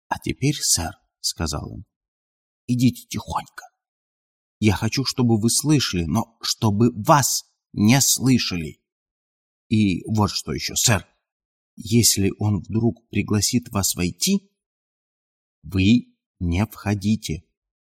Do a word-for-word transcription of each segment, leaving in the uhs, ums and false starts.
«А теперь, сэр, — сказал он, — идите тихонько. Я хочу, чтобы вы слышали, но чтобы вас не слышали. И вот что еще, сэр. Если он вдруг пригласит вас войти, вы не входите».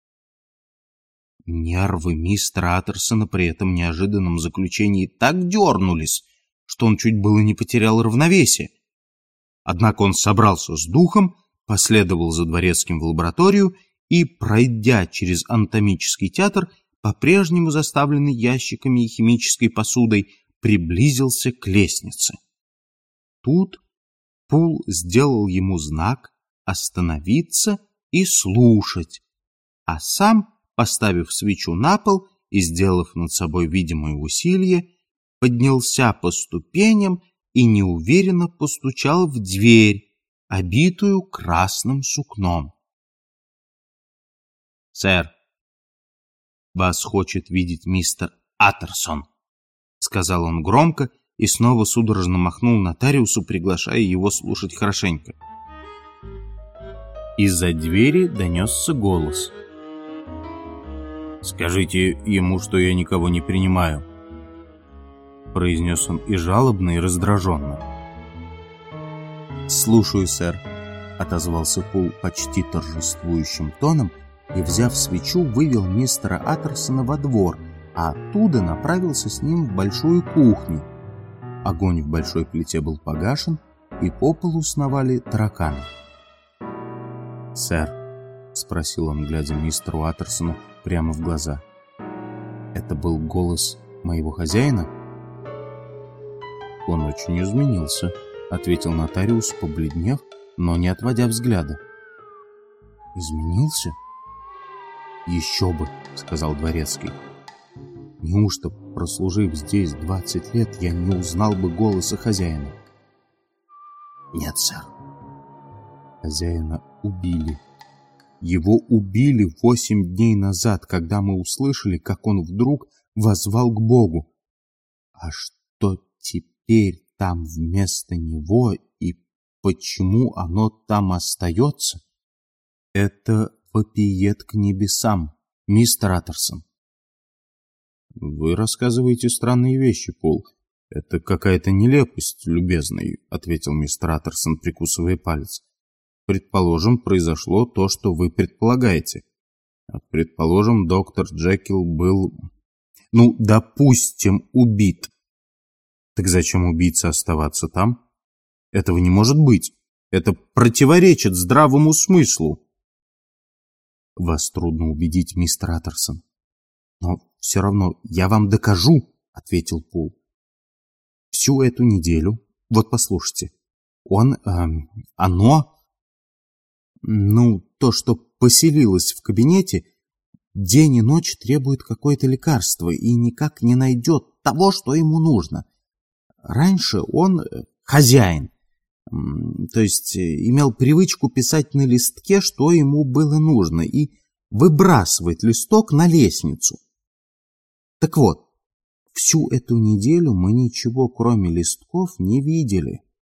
Нервы мистера Аттерсона при этом неожиданном заключении так дернулись, что он чуть было не потерял равновесие. Однако он собрался с духом, последовал за дворецким в лабораторию и, пройдя через анатомический театр, по-прежнему заставленный ящиками и химической посудой, приблизился к лестнице. Тут Пул сделал ему знак остановиться и слушать, а сам, поставив свечу на пол и сделав над собой видимое усилие, поднялся по ступеням и неуверенно постучал в дверь, обитую красным сукном. «Сэр, вас хочет видеть мистер Аттерсон», — сказал он громко и снова судорожно махнул нотариусу, приглашая его слушать хорошенько. Из-за двери донесся голос. «Скажите ему, что я никого не принимаю», — произнес он и жалобно, и раздраженно. «Слушаю, сэр», — отозвался Пул почти торжествующим тоном и, взяв свечу, вывел мистера Аттерсона во двор, а оттуда направился с ним в большую кухню. Огонь в большой плите был погашен, и по полу сновали тараканы. «Сэр», — спросил он, глядя мистеру Аттерсону прямо в глаза, — «это был голос моего хозяина?» «Он очень изменился», — ответил нотариус, побледнев, но не отводя взгляда. «Изменился? Еще бы», — сказал дворецкий. «Неужто, прослужив здесь двадцать лет, я не узнал бы голоса хозяина?» «Нет, сэр. Хозяина убили. Его убили восемь дней назад, когда мы услышали, как он вдруг воззвал к Богу. А что теперь там вместо него и почему оно там остается, это вопиет к небесам, мистер Аттерсон». «Вы рассказываете странные вещи, Пол. Это какая-то нелепость, любезный», — ответил мистер Аттерсон, прикусывая палец. «Предположим, произошло то, что вы предполагаете. Предположим, доктор Джекил был, ну, допустим, убит. Так зачем убийце оставаться там? Этого не может быть. Это противоречит здравому смыслу». «Вас трудно убедить, мистер Аттерсон. Но все равно я вам докажу», — ответил Пул. «Всю эту неделю, вот послушайте, он, э, оно, ну, то, что поселилось в кабинете, день и ночь требует какое-то лекарство и никак не найдет того, что ему нужно. Раньше он хозяин, то есть имел привычку писать на листке, что ему было нужно, и выбрасывать листок на лестницу. Так вот, всю эту неделю мы ничего, кроме листков, не видели.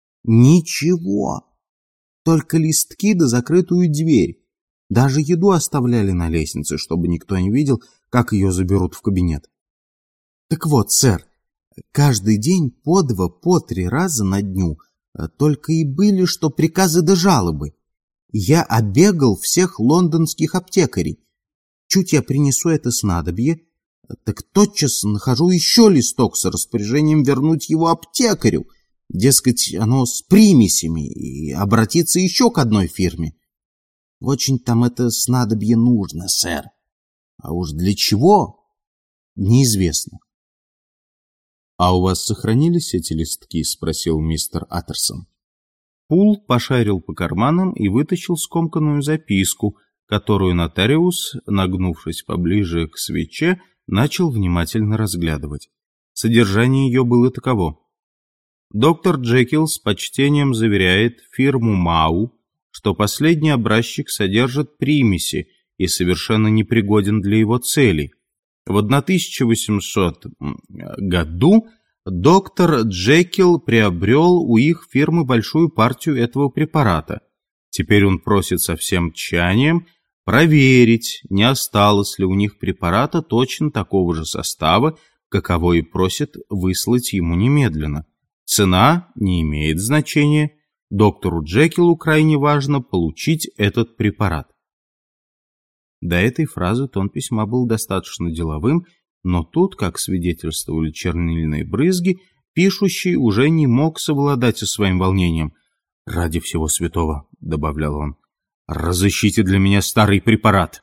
Ничего. Только листки да закрытую дверь. Даже еду оставляли на лестнице, чтобы никто не видел, как ее заберут в кабинет. Так вот, сэр, каждый день по два, по три раза на дню только и были, что приказы да жалобы. Я обегал всех лондонских аптекарей. Чуть я принесу это снадобье, так тотчас нахожу еще листок с распоряжением вернуть его аптекарю. Дескать, оно с примесями, и обратиться еще к одной фирме. Очень там это снадобье нужно, сэр. А уж для чего, неизвестно. «А у вас сохранились эти листки?» — спросил мистер Аттерсон. Пул пошарил по карманам и вытащил скомканную записку, которую нотариус, нагнувшись поближе к свече, начал внимательно разглядывать. Содержание ее было таково. Доктор Джекил с почтением заверяет фирму Мау, что последний образчик содержит примеси и совершенно непригоден для его целей. В тысяча восемьсотом году доктор Джекил приобрел у их фирмы большую партию этого препарата. Теперь он просит со всем тщанием проверить, не осталось ли у них препарата точно такого же состава, каково и просит выслать ему немедленно. Цена не имеет значения. Доктору Джекилу крайне важно получить этот препарат. До этой фразы тон письма был достаточно деловым, но тут, как свидетельствовали чернильные брызги, пишущий уже не мог совладать со своим волнением. «Ради всего святого», — добавлял он, — «разыщите для меня старый препарат».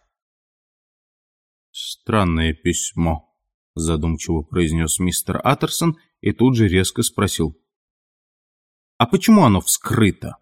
«Странное письмо», — задумчиво произнес мистер Аттерсон и тут же резко спросил: «А почему оно вскрыто?»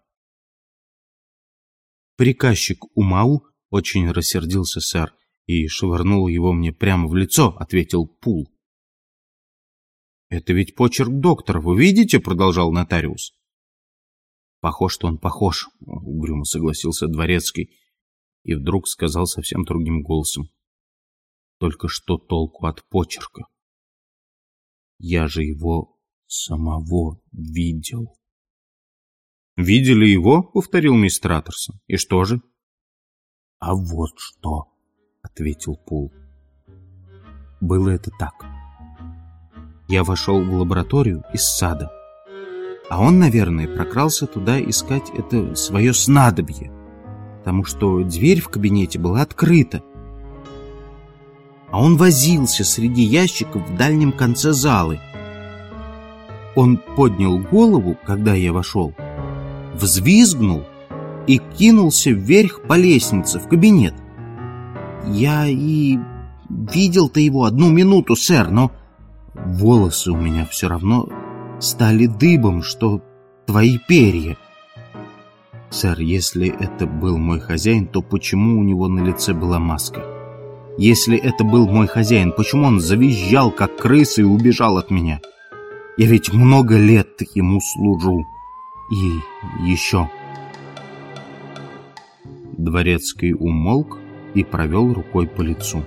«Приказчик Умау очень рассердился, сэр, и швырнул его мне прямо в лицо», — ответил Пул. «Это ведь почерк доктора, вы видите?» — продолжал нотариус. «Похож, что он похож», — угрюмо согласился дворецкий и вдруг сказал совсем другим голосом: «Только что толку от почерка? Я же его самого видел». «Видели его?» — повторил мистер Аттерсон. «И что же?» «А вот что», — ответил Пул. «Было это так. Я вошел в лабораторию из сада, а он, наверное, прокрался туда искать это свое снадобье, потому что дверь в кабинете была открыта. А он возился среди ящиков в дальнем конце залы. Он поднял голову, когда я вошел, взвизгнул и кинулся вверх по лестнице в кабинет. Я и видел-то его одну минуту, сэр, но волосы у меня все равно стали дыбом, что твои перья. Сэр, если это был мой хозяин, то почему у него на лице была маска? Если это был мой хозяин, почему он завизжал, как крыса, и убежал от меня? Я ведь много лет ему служу. И еще...» Дворецкий умолк и провел рукой по лицу.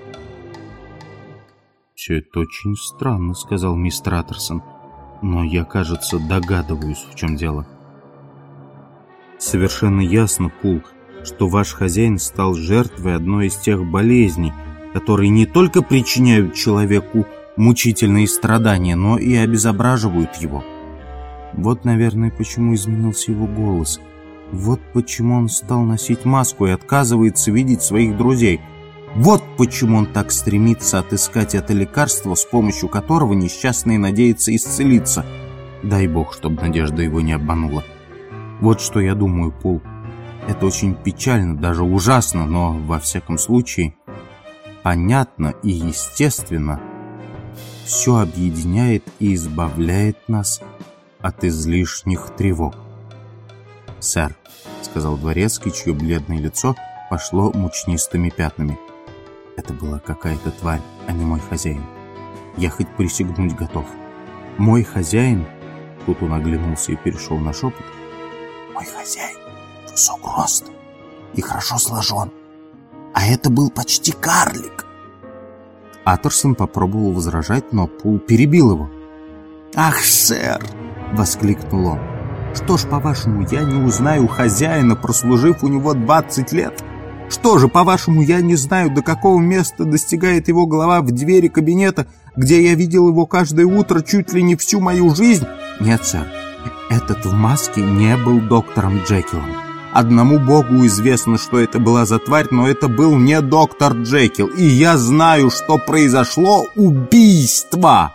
«Все это очень странно», — сказал мистер Аттерсон. «Но я, кажется, догадываюсь, в чем дело». «Совершенно ясно, Пул, что ваш хозяин стал жертвой одной из тех болезней, которые не только причиняют человеку мучительные страдания, но и обезображивают его. Вот, наверное, почему изменился его голос. Вот почему он стал носить маску и отказывается видеть своих друзей. Вот почему он так стремится отыскать это лекарство, с помощью которого несчастный надеется исцелиться. Дай бог, чтобы надежда его не обманула. Вот что я думаю, Пул. Это очень печально, даже ужасно, но, во всяком случае, понятно и естественно. Все объединяет и избавляет нас от излишних тревог». «Сэр», — сказал дворецкий, чье бледное лицо пошло мучнистыми пятнами, — «это была какая-то тварь, а не мой хозяин. Я хоть присягнуть готов. Мой хозяин...» Тут он оглянулся и перешел на шепот. «Мой хозяин высок ростом и хорошо сложен, а это был почти карлик». Аттерсон попробовал возражать, но Пул перебил его. «Ах, сэр!» — воскликнул он. «Что ж, по-вашему, я не узнаю хозяина, прослужив у него двадцать лет? Что же, по-вашему, я не знаю, до какого места достигает его голова в двери кабинета, где я видел его каждое утро чуть ли не всю мою жизнь? Нет, сэр, этот в маске не был доктором Джекилом. Одному богу известно, что это была за тварь, но это был не доктор Джекил, и я знаю, что произошло убийство!»